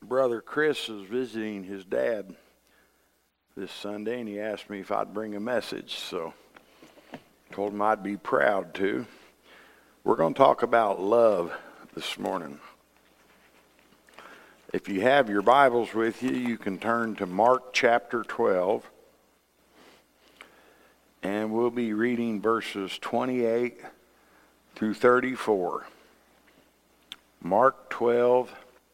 Brother Chris is visiting his dad this Sunday, and he asked me if I'd bring a message, so I told him I'd be proud to. We're going to talk about love this morning. If you have your Bibles with you, you can turn to Mark chapter 12, and we'll be reading verses 28 through 34. Mark 12,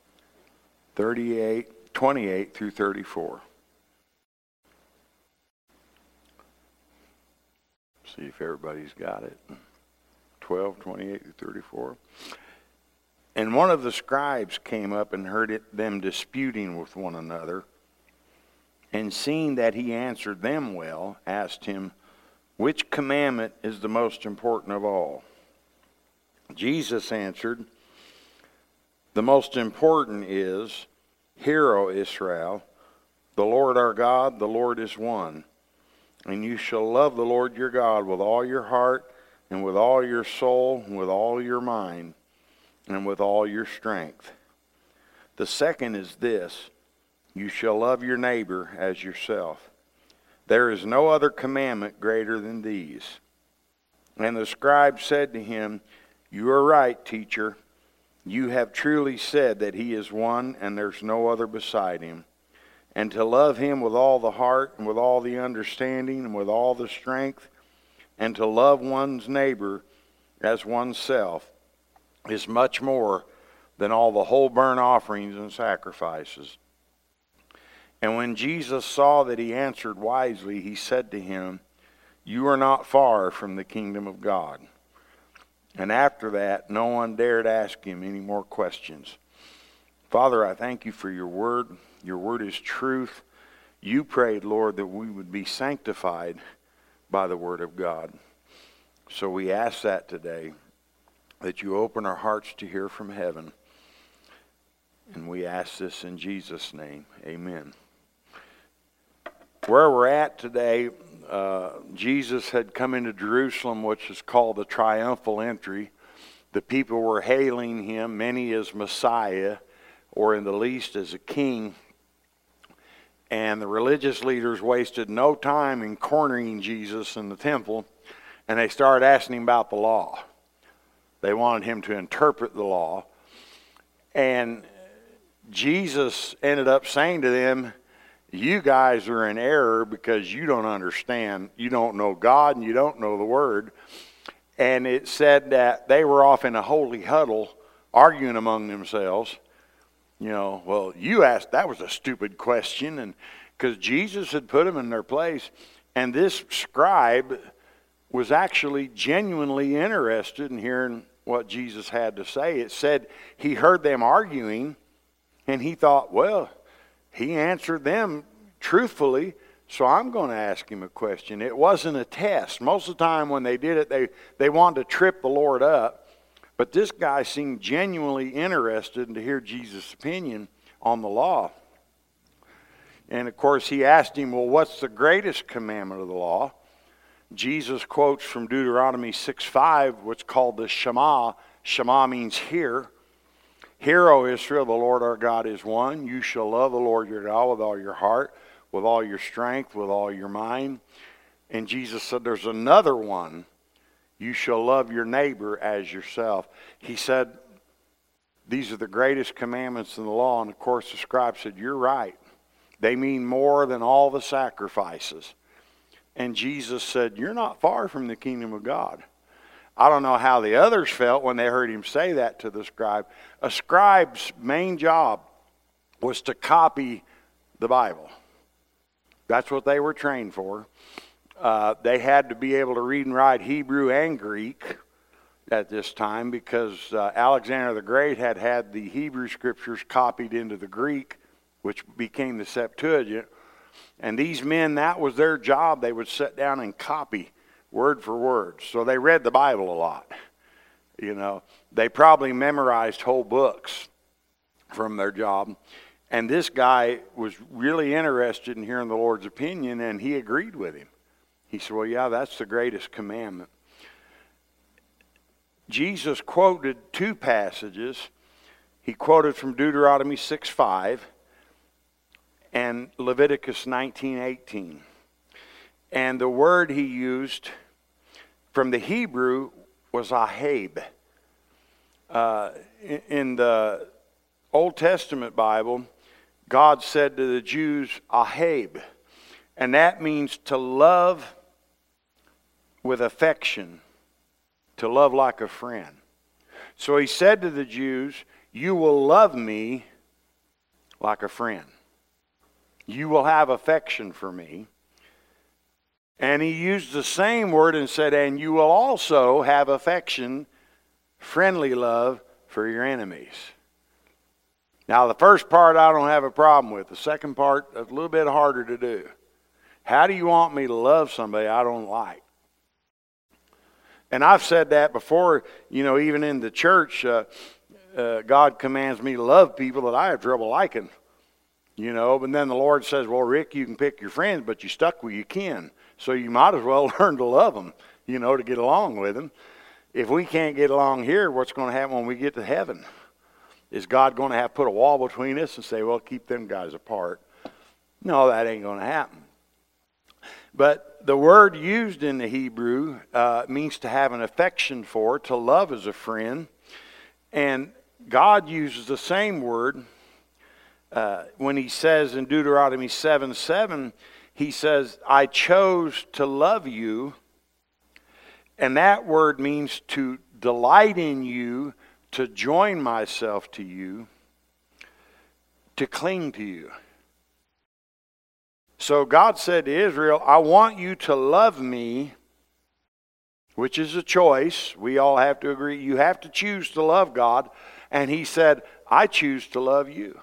28 through 34. See if everybody's got it. 12, 28 through 34. And one of the scribes came up and heard them disputing with one another, and seeing that he answered them well, asked him, "Which commandment is the most important of all?" Jesus answered, "The most important is, Hear, O Israel, the Lord our God, the Lord is one. And you shall love the Lord your God with all your heart, and with all your soul, and with all your mind, and with all your strength. The second is this, you shall love your neighbor as yourself. There is no other commandment greater than these." And the scribe said to him, "You are right, teacher. You have truly said that he is one, and there's no other beside him. And to love him with all the heart, and with all the understanding, and with all the strength, and to love one's neighbor as oneself, is much more than all the whole burnt offerings and sacrifices." And when Jesus saw that he answered wisely, he said to him, "You are not far from the kingdom of God." And after that, no one dared ask him any more questions. Father, I thank you for your word. Your word is truth. You prayed, Lord, that we would be sanctified by the word of God. So we ask that today, that you open our hearts to hear from heaven. And we ask this in Jesus' name. Amen. Where we're at today, Jesus had come into Jerusalem, which is called the triumphal entry. The people were hailing him, many as Messiah, or in the least as a king. And the religious leaders wasted no time in cornering Jesus in the temple, and they started asking him about the law. They wanted him to interpret the law. And Jesus ended up saying to them, "You guys are in error because you don't understand. You don't know God and you don't know the Word." And it said that they were off in a holy huddle arguing among themselves. You know, well, you asked, that was a stupid question, and because Jesus had put them in their place. And this scribe was actually genuinely interested in hearing what Jesus had to say. It said he heard them arguing, and he thought, well, he answered them truthfully, so I'm going to ask him a question. It wasn't a test. Most of the time when they did it, they wanted to trip the Lord up. But this guy seemed genuinely interested to hear Jesus' opinion on the law. And of course he asked him, well, what's the greatest commandment of the law? Jesus quotes from Deuteronomy 6:5, what's called the Shema. Shema means hear. "Hear, O Israel, the Lord our God is one. You shall love the Lord your God with all your heart, with all your strength, with all your mind." And Jesus said there's another one. "You shall love your neighbor as yourself." He said these are the greatest commandments in the law. And of course the scribe said, you're right. They mean more than all the sacrifices. And Jesus said, you're not far from the kingdom of God. I don't know how the others felt when they heard him say that to the scribe. A scribe's main job was to copy the Bible. That's what they were trained for. They had to be able to read and write Hebrew and Greek at this time because Alexander the Great had the Hebrew scriptures copied into the Greek, which became the Septuagint. And these men, that was their job. They would sit down and copy word for word. So they read the Bible a lot. You know, they probably memorized whole books from their job. And this guy was really interested in hearing the Lord's opinion, and he agreed with him. He said, well, yeah, that's the greatest commandment. Jesus quoted two passages He quoted from Deuteronomy 6:5 and Leviticus 19:18. And the word he used from the Hebrew was ahab. In the Old Testament Bible, God said to the Jews, ahab. And that means to love with affection, to love like a friend. So he said to the Jews, you will love me like a friend. You will have affection for me. And he used the same word and said, and you will also have affection, friendly love for your enemies. Now, the first part I don't have a problem with. The second part, a little bit harder to do. How do you want me to love somebody I don't like? And I've said that before, even in the church, God commands me to love people that I have trouble liking. But then the Lord says, well, Rick, you can pick your friends, but you stuck where you can. So you might as well learn to love them, to get along with them. If we can't get along here, what's going to happen when we get to heaven? Is God going to have to put a wall between us and say, well, keep them guys apart? No, that ain't going to happen. But the word used in the Hebrew means to have an affection for, to love as a friend. And God uses the same word when he says in Deuteronomy 7:7, he says, I chose to love you. And that word means to delight in you, to join myself to you, to cling to you. So God said to Israel, I want you to love me, which is a choice. We all have to agree. You have to choose to love God. And he said, I choose to love you.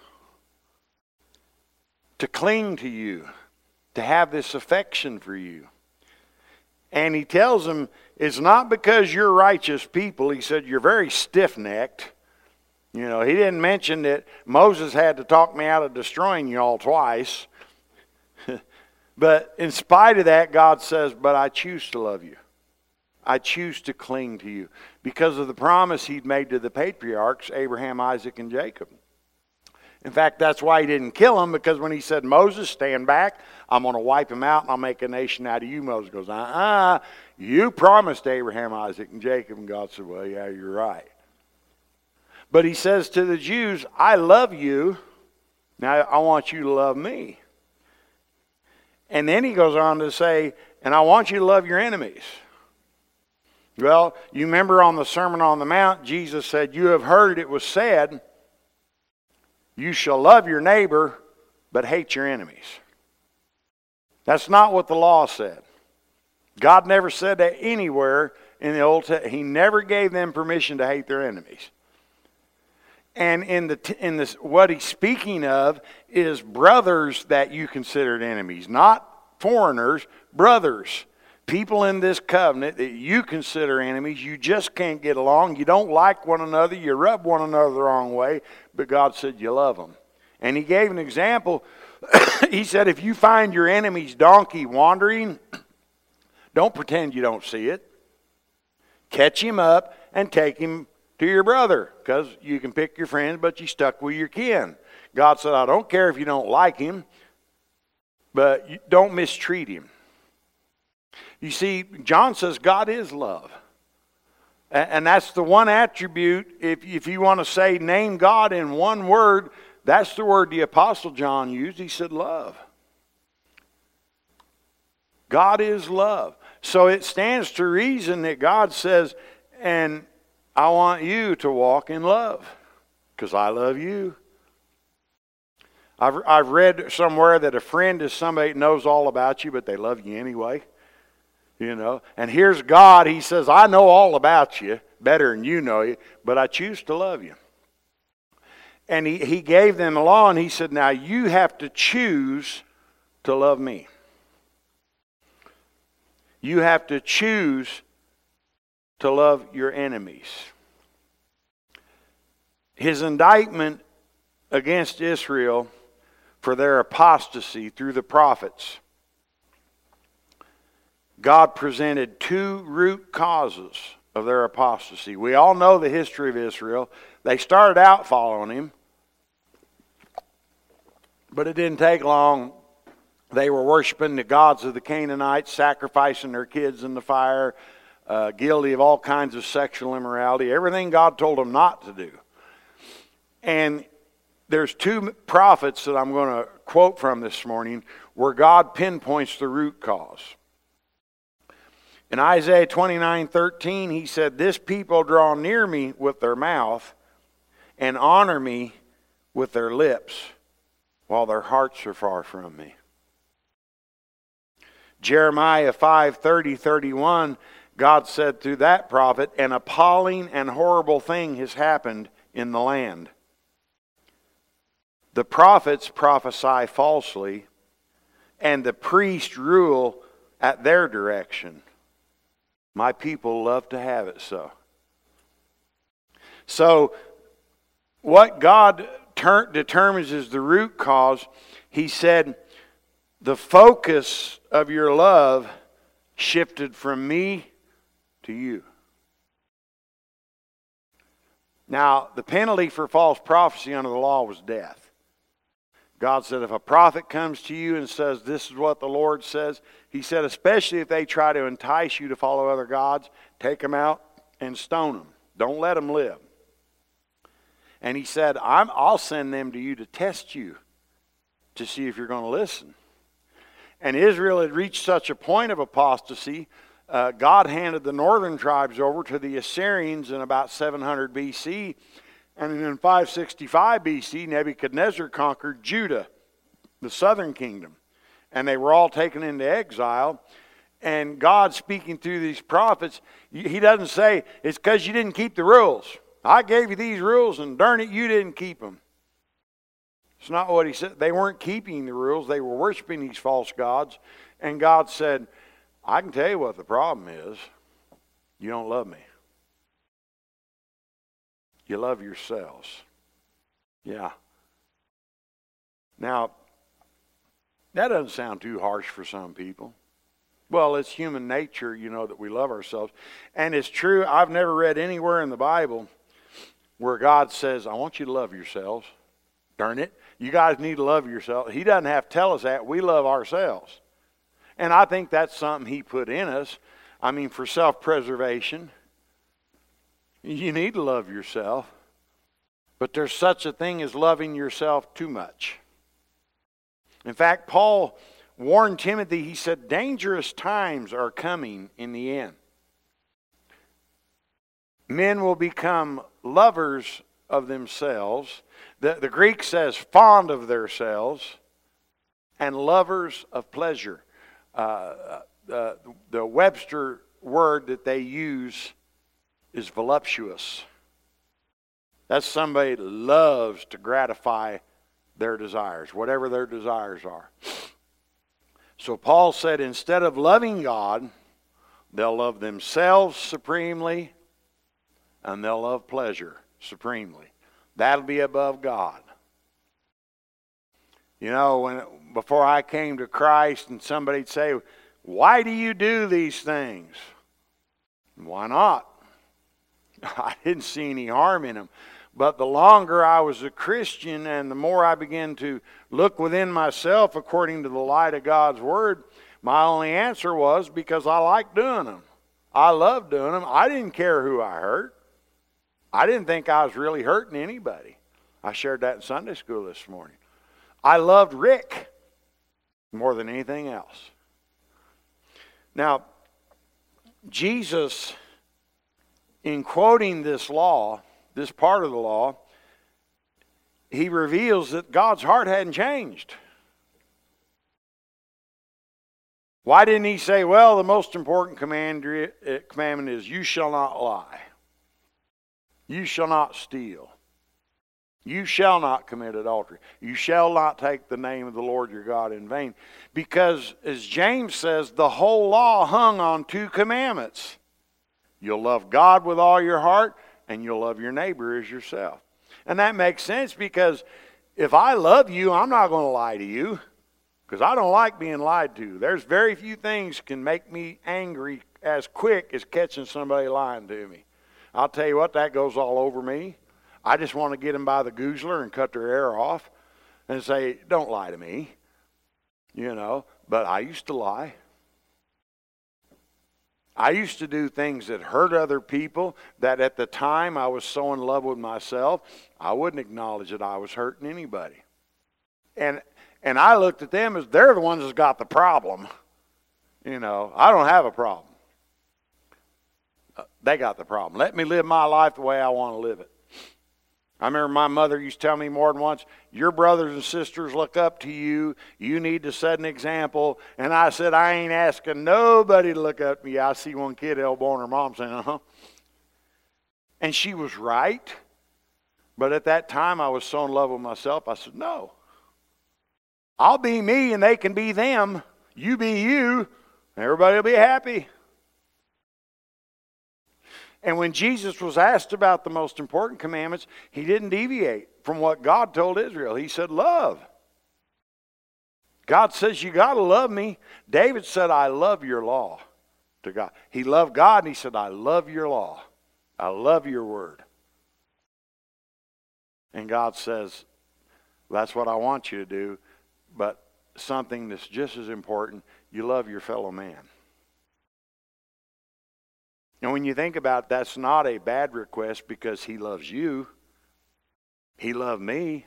To cling to you. To have this affection for you. And he tells them, it's not because you're righteous people. He said, you're very stiff-necked. He didn't mention that Moses had to talk me out of destroying you all twice. But in spite of that, God says, but I choose to love you. I choose to cling to you. Because of the promise he'd made to the patriarchs, Abraham, Isaac, and Jacob. In fact, that's why he didn't kill them, because when he said, Moses, stand back, I'm going to wipe him out and I'll make a nation out of you. Moses goes, you promised Abraham, Isaac, and Jacob. And God said, well, yeah, you're right. But he says to the Jews, I love you. Now I want you to love me. And then he goes on to say, and I want you to love your enemies. Well, you remember on the Sermon on the Mount, Jesus said, you have heard it was said, you shall love your neighbor, but hate your enemies. That's not what the law said. God never said that anywhere in the Old Testament. He never gave them permission to hate their enemies. And in this, what he's speaking of is brothers that you considered enemies, not foreigners, brothers. People in this covenant that you consider enemies. You just can't get along. You don't like one another. You rub one another the wrong way. But God said you love them. And he gave an example. He said, if you find your enemy's donkey wandering, don't pretend you don't see it. Catch him up and take him to your brother, because you can pick your friends, but you stuck with your kin. God said, I don't care if you don't like him, but you don't mistreat him. You see, John says God is love. And that's the one attribute, if you want to say name God in one word, that's the word the Apostle John used. He said love. God is love. So it stands to reason that God says, and I want you to walk in love, because I love you. I've read somewhere that a friend is somebody that knows all about you, but they love you anyway. And here's God. He says, I know all about you better than you know you, but I choose to love you. And he gave them a law, and he said, now you have to choose to love me. You have to choose to love your enemies. His indictment against Israel for their apostasy through the prophets, God presented two root causes of their apostasy. We all know the history of Israel. They started out following him, but it didn't take long. They were worshiping the gods of the Canaanites, sacrificing their kids in the fire, guilty of all kinds of sexual immorality, everything God told them not to do. And there's two prophets that I'm going to quote from this morning where God pinpoints the root cause. In Isaiah 29:13, he said, "This people draw near me with their mouth and honor me with their lips, while their hearts are far from me." Jeremiah 5:30-31, God said through that prophet, "An appalling and horrible thing has happened in the land. The prophets prophesy falsely, and the priests rule at their direction. My people love to have it so." So, what God determines is the root cause. He said, the focus of your love shifted from me to you. Now, the penalty for false prophecy under the law was death. God said, if a prophet comes to you and says, this is what the Lord says, he said, especially if they try to entice you to follow other gods, take them out and stone them. Don't let them live. And he said, I'll send them to you to test you, to see if you're going to listen. And Israel had reached such a point of apostasy, God handed the northern tribes over to the Assyrians in about 700 BC. And in 565 BC, Nebuchadnezzar conquered Judah, the southern kingdom. And they were all taken into exile. And God, speaking through these prophets, he doesn't say, it's because you didn't keep the rules. I gave you these rules, and darn it, you didn't keep them. It's not what he said. They weren't keeping the rules. They were worshiping these false gods. And God said, I can tell you what the problem is. You don't love me. You love yourselves. Yeah. Now, that doesn't sound too harsh for some people. Well, it's human nature, that we love ourselves. And it's true, I've never read anywhere in the Bible where God says, I want you to love yourselves. Darn it. You guys need to love yourselves. He doesn't have to tell us that. We love ourselves. And I think that's something he put in us. I mean, for self-preservation. You need to love yourself. But there's such a thing as loving yourself too much. In fact, Paul warned Timothy, he said, dangerous times are coming in the end. Men will become lovers of themselves. The Greek says fond of themselves and lovers of pleasure. The Webster word that they use is voluptuous. That's somebody that loves to gratify their desires, whatever their desires are. So Paul said instead of loving God, they'll love themselves supremely and they'll love pleasure supremely. That'll be above God. Before I came to Christ and somebody'd say, why do you do these things? Why not? I didn't see any harm in them. But the longer I was a Christian and the more I began to look within myself according to the light of God's Word, my only answer was because I like doing them. I love doing them. I didn't care who I hurt. I didn't think I was really hurting anybody. I shared that in Sunday school this morning. I loved Rick more than anything else. Now, Jesus, in quoting this law, this part of the law, he reveals that God's heart hadn't changed. Why didn't he say, well, the most important commandment is you shall not lie. You shall not steal. You shall not commit adultery. You shall not take the name of the Lord your God in vain. Because, as James says, the whole law hung on two commandments. You'll love God with all your heart, and you'll love your neighbor as yourself. And that makes sense because if I love you, I'm not going to lie to you because I don't like being lied to. There's very few things can make me angry as quick as catching somebody lying to me. I'll tell you what, that goes all over me. I just want to get them by the goozler and cut their ear off and say, don't lie to me. You know, but I used to lie. I used to do things that hurt other people that at the time I was so in love with myself, I wouldn't acknowledge that I was hurting anybody. And I looked at them as they're the ones that's got the problem. You know, I don't have a problem. They got the problem. Let me live my life the way I want to live it. I remember my mother used to tell me more than once, your brothers and sisters look up to you. You need to set an example. And I said, I ain't asking nobody to look up to me. I see one kid elbowing her mom saying, uh-huh. And she was right. But at that time, I was so in love with myself, I said, no. I'll be me and they can be them. You be you. And everybody will be happy. And when Jesus was asked about the most important commandments, he didn't deviate from what God told Israel. He said, love. God says, you got to love me. David said, I love your law to God. He loved God and he said, I love your law. I love your word. And God says, that's what I want you to do. But something that's just as important, you love your fellow man. And when you think about it, that's not a bad request because he loves you. He loved me.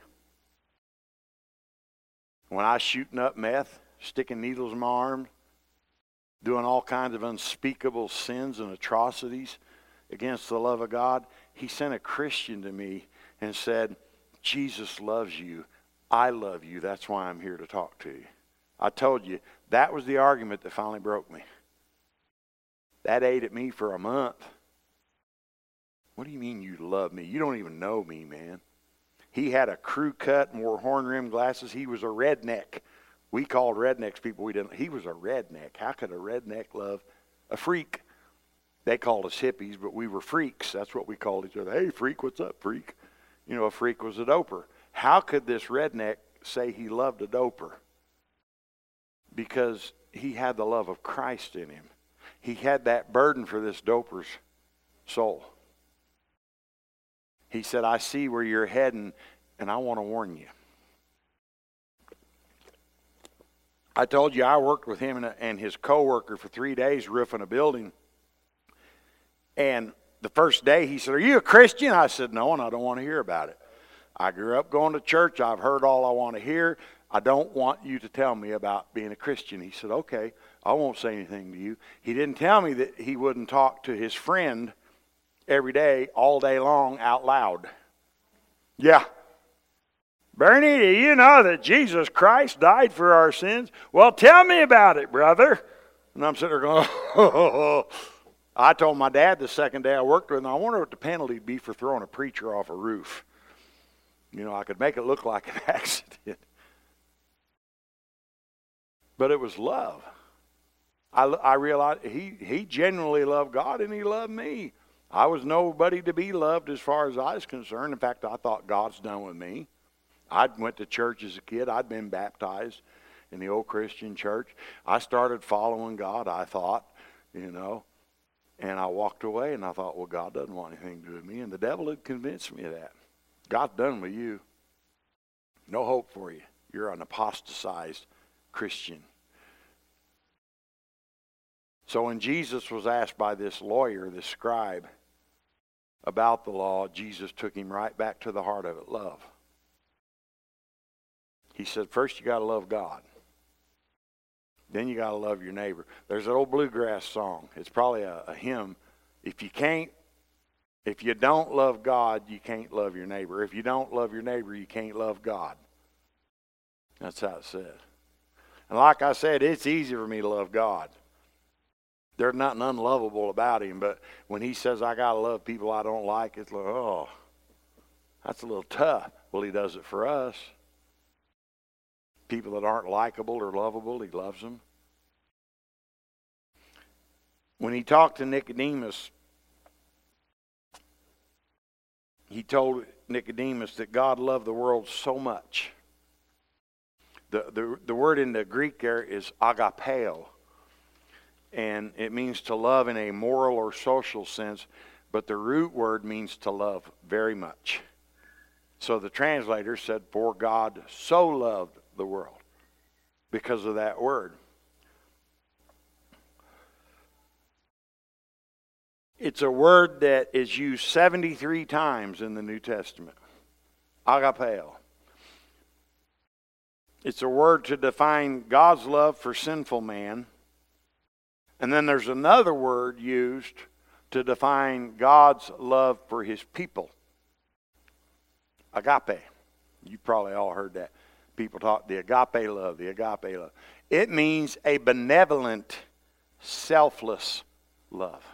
When I was shooting up meth, sticking needles in my arm, doing all kinds of unspeakable sins and atrocities against the love of God, he sent a Christian to me and said, Jesus loves you. I love you. That's why I'm here to talk to you. I told you, that was the argument that finally broke me. That ate at me for a month. What do you mean you love me? You don't even know me, man. He had a crew cut and wore horn-rimmed glasses. He was a redneck. We called rednecks people we didn't. He was a redneck. How could a redneck love a freak? They called us hippies, but we were freaks. That's what we called each other. Hey, freak, what's up, freak? You know, a freak was a doper. How could this redneck say he loved a doper? Because he had the love of Christ in him. He had that burden for this doper's soul. He said, I see where you're heading, and I want to warn you. I told you I worked with him and his co-worker for 3 days roofing a building. And the first day he said, are you a Christian? I said, no, and I don't want to hear about it. I grew up going to church. I've heard all I want to hear. I don't want you to tell me about being a Christian. He said, okay, I won't say anything to you. He didn't tell me that he wouldn't talk to his friend every day, all day long, out loud. Yeah. Bernie, do you know that Jesus Christ died for our sins? Well, tell me about it, brother. And I'm sitting there going, oh. I told my dad the second day I worked with him, I wonder what the penalty would be for throwing a preacher off a roof. You know, I could make it look like an accident. But it was love. I realized he genuinely loved God and he loved me. I was nobody to be loved as far as I was concerned. In fact, I thought God's done with me. I went to church as a kid. I'd been baptized in the old Christian church. I started following God, I thought, you know. And I walked away and I thought, well, God doesn't want anything to do with me. And the devil had convinced me of that. God's done with you. No hope for you. You're an apostatized Christian. So when Jesus was asked by this lawyer, this scribe, about the law, Jesus took him right back to the heart of it, love. He said, first you got to love God. Then you got to love your neighbor. There's an old bluegrass song. It's probably a hymn. If you don't love God, you can't love your neighbor. If you don't love your neighbor, you can't love God. That's how it says. And like I said, it's easy for me to love God. There's nothing unlovable about him, but when he says I got to love people I don't like, it's like, oh, that's a little tough. Well, he does it for us. People that aren't likable or lovable, he loves them. When he talked to Nicodemus, he told Nicodemus that God loved the world so much. The word in the Greek there is agapeo. and it means to love in a moral or social sense, but the root word means to love very much. So the translator said, for God so loved the world, because of that word. It's a word that is used 73 times in the New Testament. Agapeo. It's a word to define God's love for sinful man. And then there's another word used to define God's love for his people. Agape. You probably all heard that. People talk the agape love, the agape love. It means a benevolent, selfless love.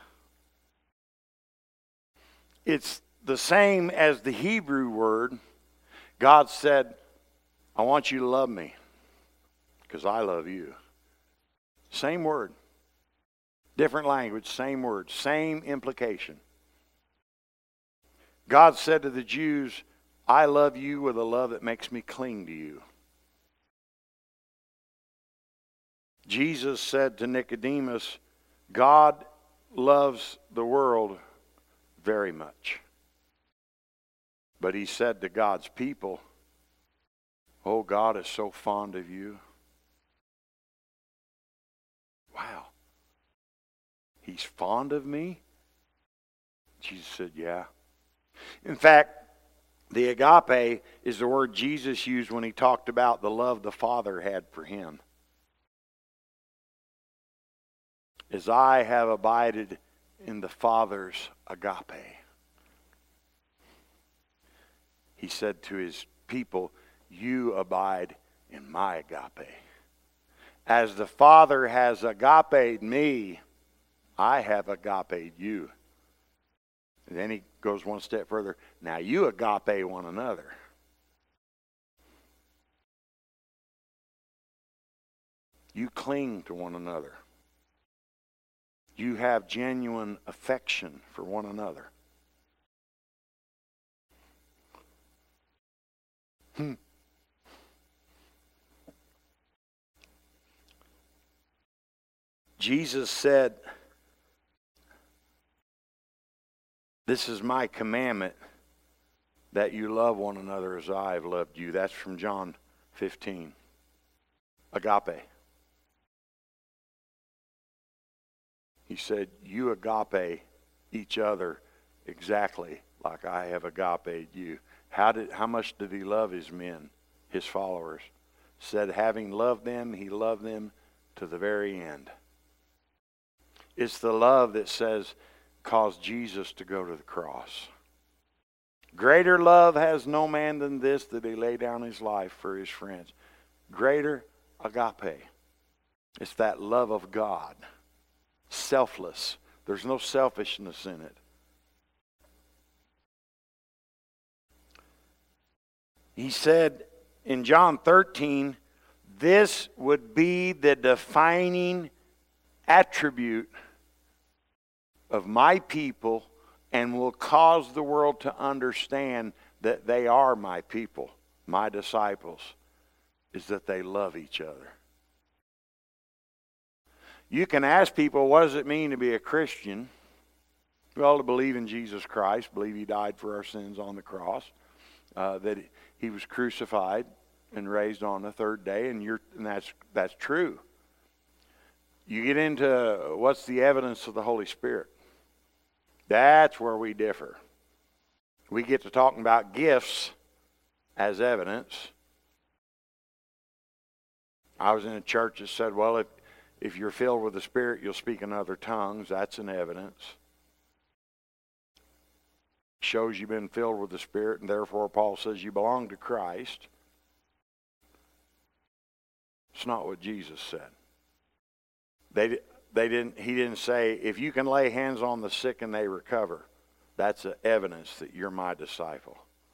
It's the same as the Hebrew word. God said, I want you to love me because I love you. Same word. Different language, same word, same implication. God said to the Jews, I love you with a love that makes me cling to you. Jesus said to Nicodemus, God loves the world very much. But he said to God's people, oh, God is so fond of you. Wow. He's fond of me? Jesus said, yeah. In fact, the agape is the word Jesus used when he talked about the love the Father had for him. As I have abided in the Father's agape. He said to his people, you abide in my agape. As the Father has agape'd me, I have agape'd you. And then he goes one step further. Now you agape one another. You cling to one another. You have genuine affection for one another. Jesus said, this is my commandment, that you love one another as I have loved you. That's from John 15. Agape. He said, you agape each other exactly like I have agape'd you. How much did he love his men, his followers? Said, having loved them, he loved them to the very end. It's the love that says, caused Jesus to go to the cross. Greater love has no man than this, that he lay down his life for his friends. Greater agape. It's that love of God. Selfless. There's no selfishness in it. He said in John 13, this would be the defining attribute of my people and will cause the world to understand that they are my people, my disciples, is that they love each other. You can ask people, what does it mean to be a Christian? Well, to believe in Jesus Christ, believe he died for our sins on the cross, that he was crucified and raised on the third day, and that's true. You get into what's the evidence of the Holy Spirit. That's where we differ. We get to talking about gifts as evidence. I was in a church that said, well, if you're filled with the Spirit, you'll speak in other tongues. That's an evidence. Shows you've been filled with the Spirit, and therefore Paul says you belong to Christ. It's not what Jesus said. He didn't say, if you can lay hands on the sick and they recover, that's evidence that you're my disciple.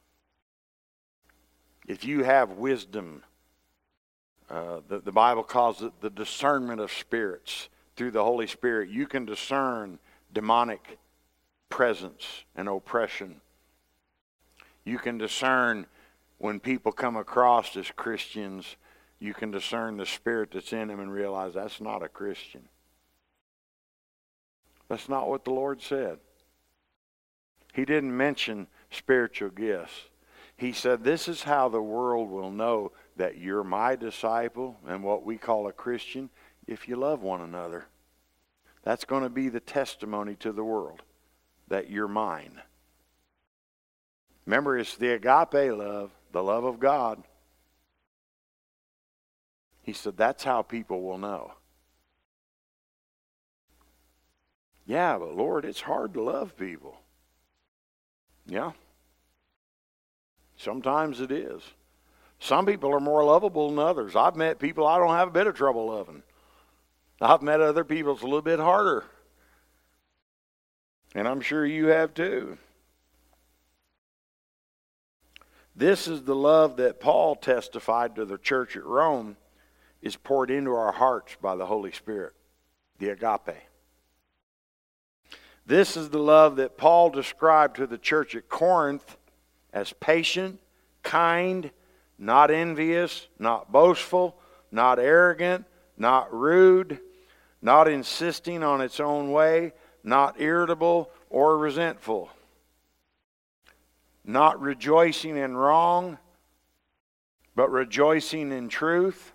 If you have wisdom, the Bible calls it the discernment of spirits. Through the Holy Spirit, you can discern demonic presence and oppression. You can discern when people come across as Christians, you can discern the spirit that's in them and realize that's not a Christian. That's not what the Lord said. He didn't mention spiritual gifts. He said, this is how the world will know that you're my disciple and what we call a Christian, if you love one another. That's going to be the testimony to the world, that you're mine. Remember, it's the agape love, the love of God. He said, that's how people will know. Yeah, but Lord, it's hard to love people. Yeah. Sometimes it is. Some people are more lovable than others. I've met people I don't have a bit of trouble loving. I've met other people it's a little bit harder. And I'm sure you have too. This is the love that Paul testified to the church at Rome is poured into our hearts by the Holy Spirit, the agape. This is the love that Paul described to the church at Corinth as patient, kind, not envious, not boastful, not arrogant, not rude, not insisting on its own way, not irritable or resentful, not rejoicing in wrong, but rejoicing in truth.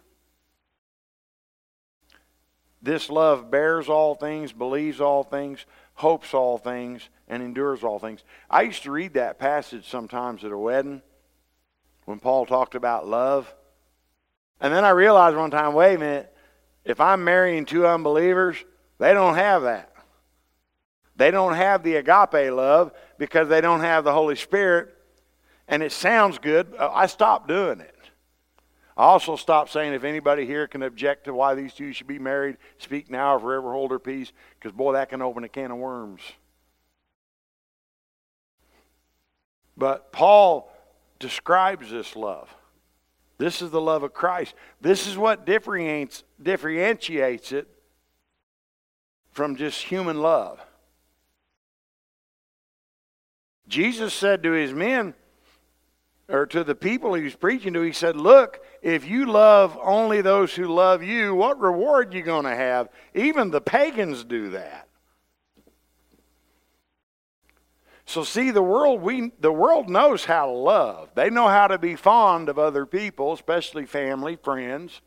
This love bears all things, believes all things, hopes all things, and endures all things. I used to read that passage sometimes at a wedding when Paul talked about love. And then I realized one time, wait a minute, if I'm marrying two unbelievers, they don't have that. They don't have the agape love because they don't have the Holy Spirit. And it sounds good. I stopped doing it. I also stopped saying if anybody here can object to why these two should be married, speak now or forever hold their peace, because boy, that can open a can of worms. But Paul describes this love. This is the love of Christ. This is what differentiates it from just human love. Jesus said to his men, or to the people he was preaching to, he said, look, if you love only those who love you, what reward are you going to have? Even the pagans do that. So see, the world knows how to love. They know how to be fond of other people, especially family, friends.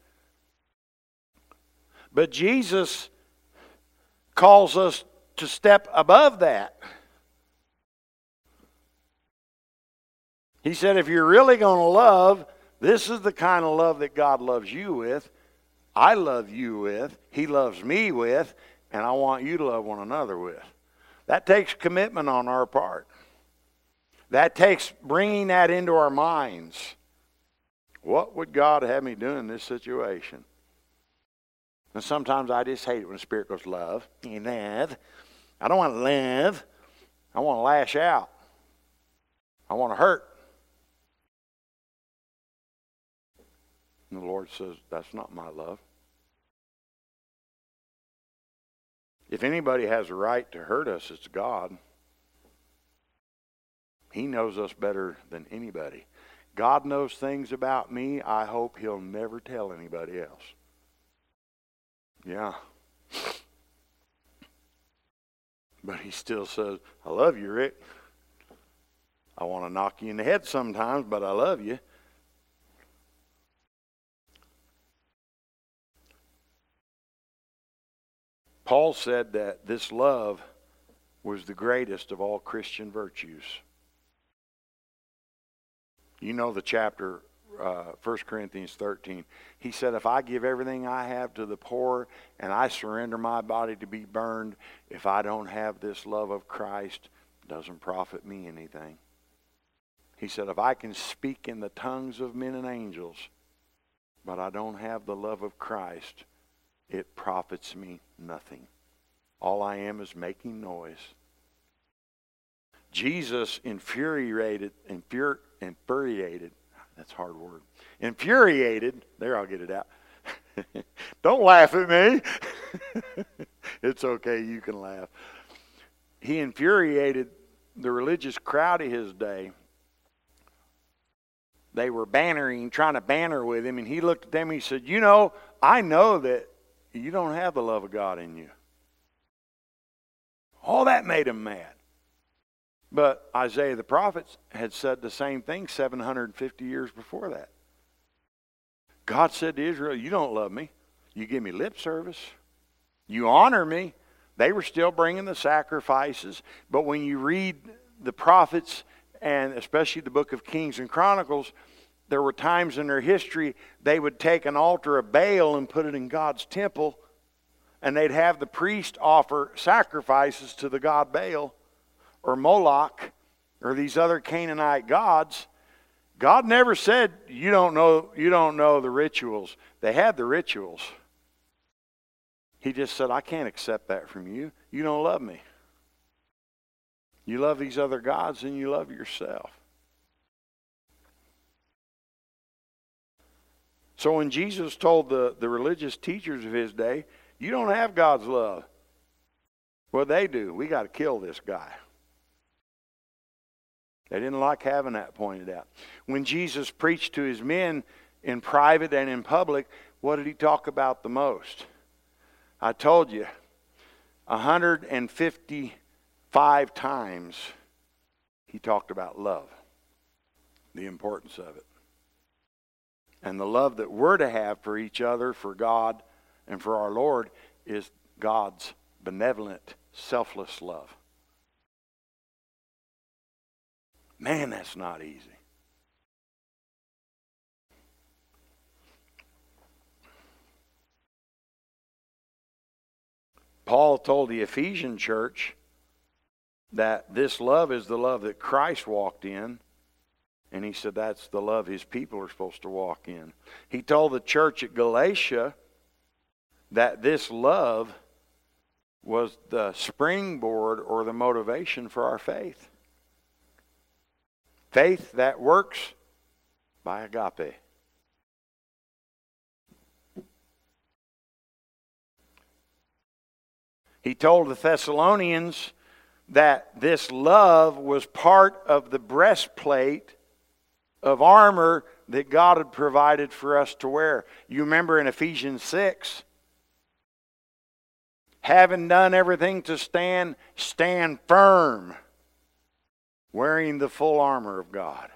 But Jesus calls us to step above that. He said, if you're really going to love, this is the kind of love that God loves you with, I love you with, He loves me with, and I want you to love one another with. That takes commitment on our part. That takes bringing that into our minds. What would God have me do in this situation? And sometimes I just hate it when the Spirit goes, love. Love. I don't want to love. I want to lash out. I want to hurt. And the Lord says, that's not my love. If anybody has a right to hurt us, it's God. He knows us better than anybody. God knows things about me I hope He'll never tell anybody else. Yeah. But He still says, I love you, Rick. I want to knock you in the head sometimes, but I love you. Paul said that this love was the greatest of all Christian virtues. You know the chapter, 1 Corinthians 13. He said, if I give everything I have to the poor and I surrender my body to be burned, if I don't have this love of Christ, it doesn't profit me anything. He said, if I can speak in the tongues of men and angels, but I don't have the love of Christ, it profits me nothing. All I am is making noise. Jesus infuriated, that's a hard word. Infuriated, there, I'll get it out. Don't laugh at me. It's okay, you can laugh. He infuriated the religious crowd of his day. They were trying to banter with him, and he looked at them and he said, you know, I know that you don't have the love of God in you. All that made them mad. But Isaiah the prophet had said the same thing 750 years before that. God said to Israel, you don't love me. You give me lip service. You honor me. They were still bringing the sacrifices. But when you read the prophets, and especially the book of Kings and Chronicles, there were times in their history they would take an altar of Baal and put it in God's temple, and they'd have the priest offer sacrifices to the god Baal or Moloch or these other Canaanite gods. God never said, you don't know the rituals. They had the rituals. He just said, I can't accept that from you. You don't love me. You love these other gods and you love yourself. So when Jesus told the religious teachers of his day, you don't have God's love. Well, they do. We got to kill this guy. They didn't like having that pointed out. When Jesus preached to his men in private and in public, what did he talk about the most? I told you, 155 times he talked about love, the importance of it. And the love that we're to have for each other, for God, and for our Lord is God's benevolent, selfless love. Man, that's not easy. Paul told the Ephesian church that this love is the love that Christ walked in. And he said that's the love his people are supposed to walk in. He told the church at Galatia that this love was the springboard or the motivation for our faith. Faith that works by agape. He told the Thessalonians that this love was part of the breastplate of armor that God had provided for us to wear. You remember in Ephesians 6, having done everything to stand, stand firm, wearing the full armor of God.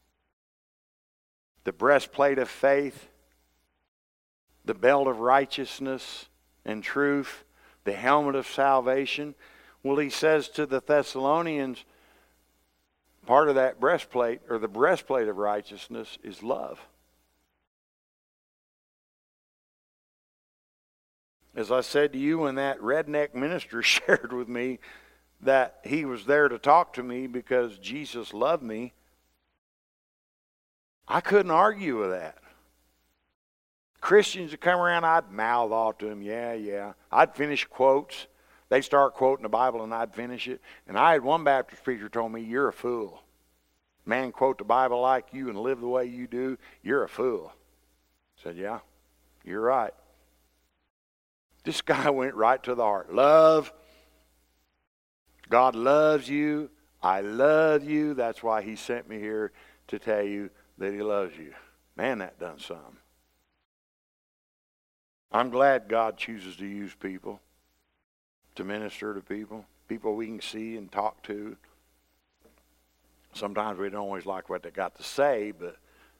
The breastplate of faith, the belt of righteousness and truth, the helmet of salvation. Well, he says to the Thessalonians, part of that breastplate, or the breastplate of righteousness, is love. As I said to you when that redneck minister shared with me that he was there to talk to me because Jesus loved me, I couldn't argue with that. Christians would come around, I'd mouth off to them, yeah. I'd finish quotes. They'd start quoting the Bible and I'd finish it. And I had one Baptist preacher told me, you're a fool. Man, quote the Bible like you and live the way you do, you're a fool. I said, yeah, you're right. This guy went right to the heart. Love. God loves you. I love you. That's why he sent me here to tell you that he loves you. Man, that done something. I'm glad God chooses to use people to minister to people we can see and talk to. Sometimes we don't always like what they got to say, but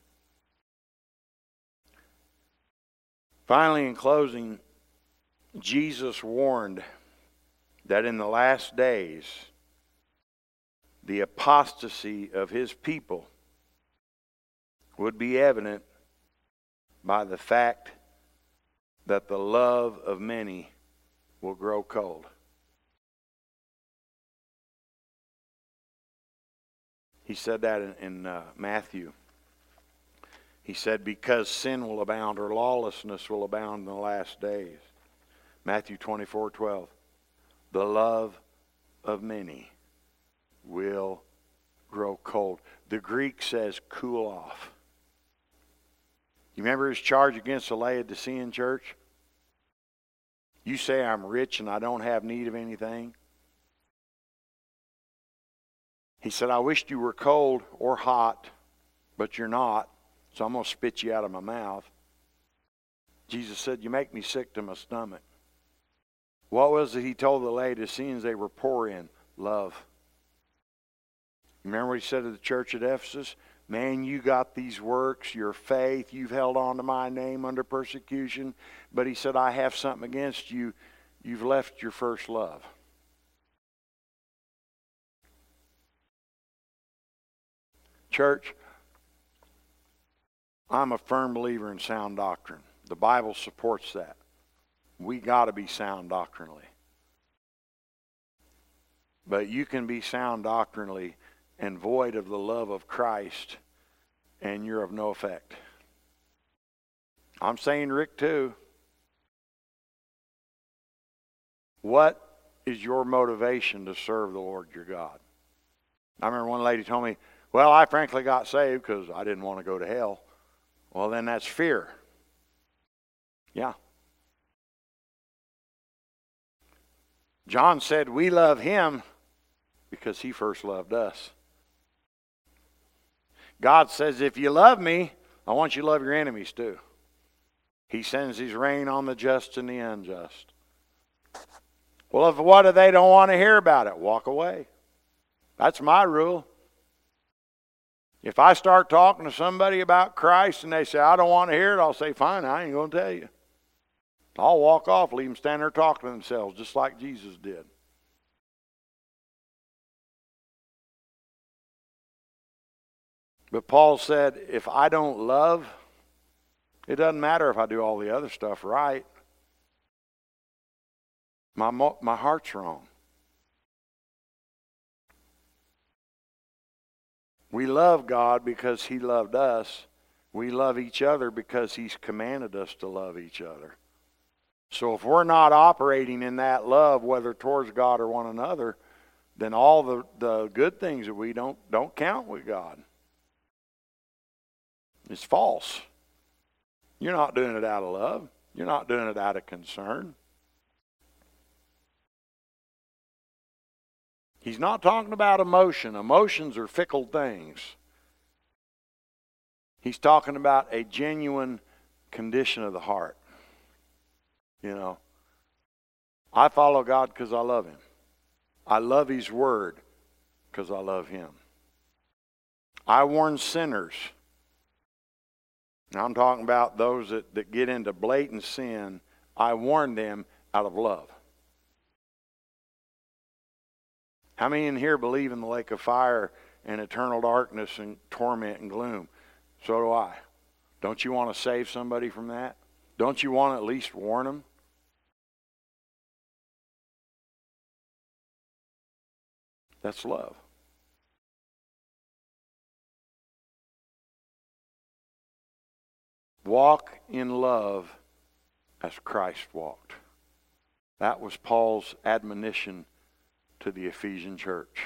finally, in closing, Jesus warned that in the last days, the apostasy of his people would be evident by the fact that the love of many will grow cold. He said that in Matthew. He said, because sin will abound, or lawlessness will abound in the last days. Matthew 24:12. The love of many will grow cold. The Greek says cool off. You remember his charge against the Laodicean church? You say I'm rich and I don't have need of anything. He said, I wished you were cold or hot, but you're not, so I'm going to spit you out of my mouth. Jesus said, you make me sick to my stomach. What was it he told the Laodiceans they were poor in? Love. Remember what he said to the church at Ephesus? Man, you got these works, your faith, you've held on to my name under persecution. But he said, I have something against you. You've left your first love. Church, I'm a firm believer in sound doctrine. The Bible supports that. We got to be sound doctrinally. But you can be sound doctrinally and void of the love of Christ, and you're of no effect. I'm saying Rick too. What is your motivation to serve the Lord your God? I remember one lady told me, well, I frankly got saved because I didn't want to go to hell. Well, then that's fear. Yeah. John said we love him because he first loved us. God says, if you love me, I want you to love your enemies too. He sends his rain on the just and the unjust. Well, if what if they don't want to hear about it? Walk away. That's my rule. If I start talking to somebody about Christ and they say, I don't want to hear it, I'll say, fine, I ain't going to tell you. I'll walk off, leave them stand there talking to themselves, just like Jesus did. But Paul said, if I don't love, it doesn't matter if I do all the other stuff right. My heart's wrong. We love God because he loved us. We love each other because he's commanded us to love each other. So if we're not operating in that love, whether towards God or one another, then all the good things that we don't count with God. It's false. You're not doing it out of love. You're not doing it out of concern. He's not talking about emotion. Emotions are fickle things. He's talking about a genuine condition of the heart. You know, I follow God because I love him. I love his word because I love him. I warn sinners. Now I'm talking about those that get into blatant sin. I warn them out of love. How many in here believe in the lake of fire and eternal darkness and torment and gloom? So do I. Don't you want to save somebody from that? Don't you want to at least warn them? That's love. Walk in love as Christ walked. That was Paul's admonition to the Ephesian church.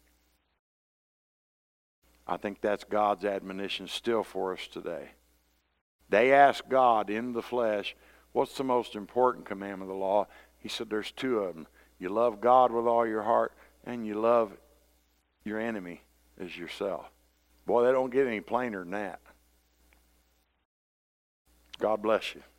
I think that's God's admonition still for us today. They asked God in the flesh, what's the most important commandment of the law? He said there's two of them. You love God with all your heart and you love your enemy as yourself. Boy, they don't get any plainer than that. God bless you.